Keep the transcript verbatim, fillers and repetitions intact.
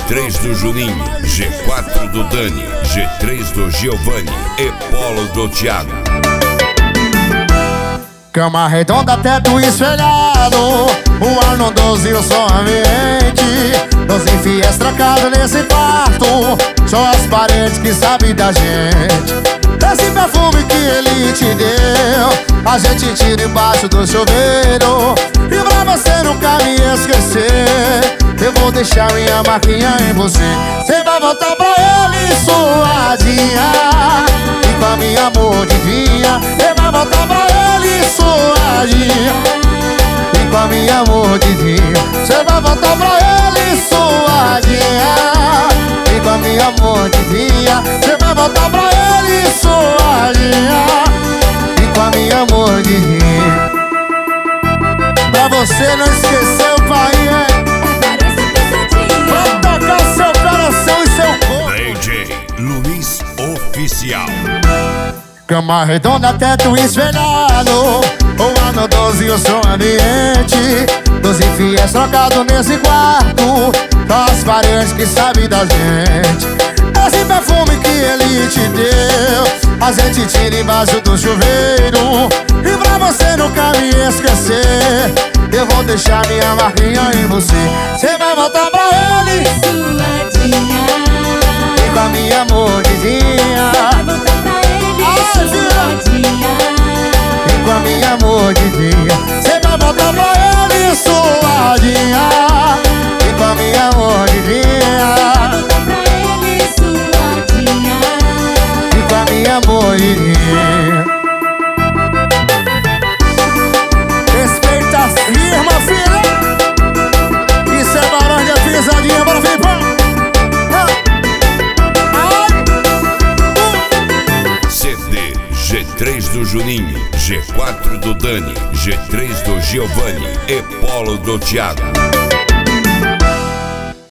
três do Juninho, G quatro do Dani, G três do Giovanni e Polo do Thiago. Cama redonda, teto espelhado, o ar no doze e o som ambiente. Doze fiéis trancados nesse quarto, só as paredes que sabem da gente. Esse perfume que ele te deu, a gente tira embaixo do chuveiro. E pra você nunca me esquecer, eu vou deixar minha marquinha em você. Você vai voltar pra ele suadinha, e com a minha mordidinha. Você vai voltar pra ele suadinha, e com a minha mordidinha. Você vai voltar pra ele suadinha, e com a minha mordidinha. Você vai voltar pra ele suadinha, e com a minha mordidinha. Pra você não esquecer o pai, é pra tocar seu coração e seu corpo. D J Luiz Oficial. Cama redonda, teto espelhado, o ano doze e o som ambiente. Doze fiéis trocados nesse quarto, só as paredes que sabem da gente. Esse perfume que ele te deu, a gente tira embaixo do chuveiro. E pra você nunca me esquecer, eu vou deixar minha marquinha em você. Você vai voltar pra ele suadinha, e com a minha mordidinha. vai voltar pra ele suadinha, E com a minha mordidinha. Você vai voltar pra ele suadinha, e com a minha mordidinha. vai voltar pra ele suadinha, E com a minha mordidinha. Respeita a firma, filha. Isso é barão de pisadinha, bora vir, pô. C D G três do Juninho, G quatro do Dani, G três do Giovanni e Polo do Thiago.